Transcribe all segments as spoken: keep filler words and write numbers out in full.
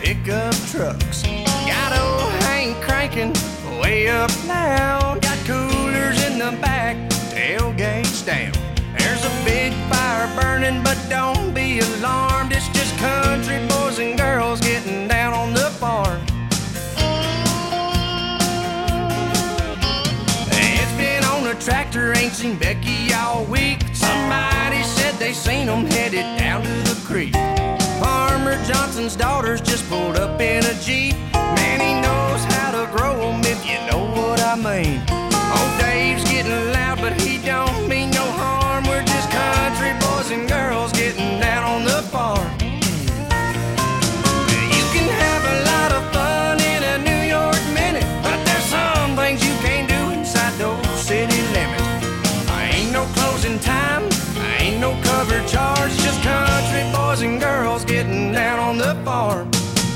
pickup trucks. Got old Hank cranking way up loud. Got coolers in the back, tailgates down. There's a big fire burning, but don't be alarmed. It's just country boys and girls getting down on the farm. It's been on a tractor, ain't seen Becky all week. Somebody said they seen them headed down to the creek. Farmer Johnson's daughters just pulled up in a Jeep. Man, he knows how to grow them, if you know what I mean. Old Dave's getting loud, but he don't mean no harm. We're just country boys and girls getting down on the farm. You can have a lot of fun in a New York minute, but there's some things you can't do inside those city limits. I ain't no closing time, I ain't no cover charge, just country boys and girls getting down on the farm.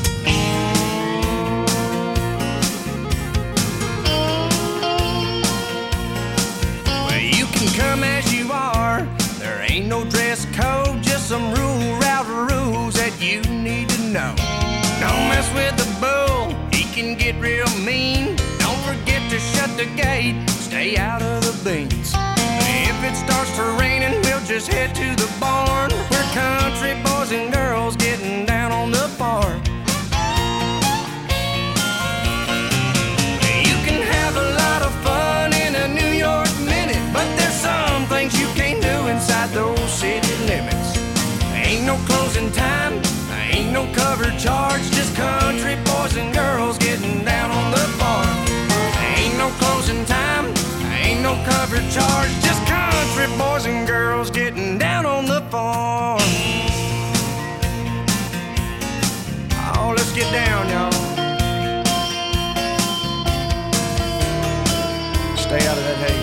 Well, you can come as you are, there ain't no dress code, just some rule route rules that you need to know. Don't mess with the bull, he can get real mean. Don't forget to shut the gate, stay out of the beans. If it starts to raining, we'll just head to the barn. We're country boys and girls getting down on the farm. You can have a lot of fun in a New York minute, but there's some things you can't do inside those city limits. Ain't no closing time, ain't no cover charge, just country boys and girls getting down on the farm. Ain't no closing time, ain't no cover charge, just country boys and girls getting down on the farm. Oh, let's get down, y'all. Stay out of that hay.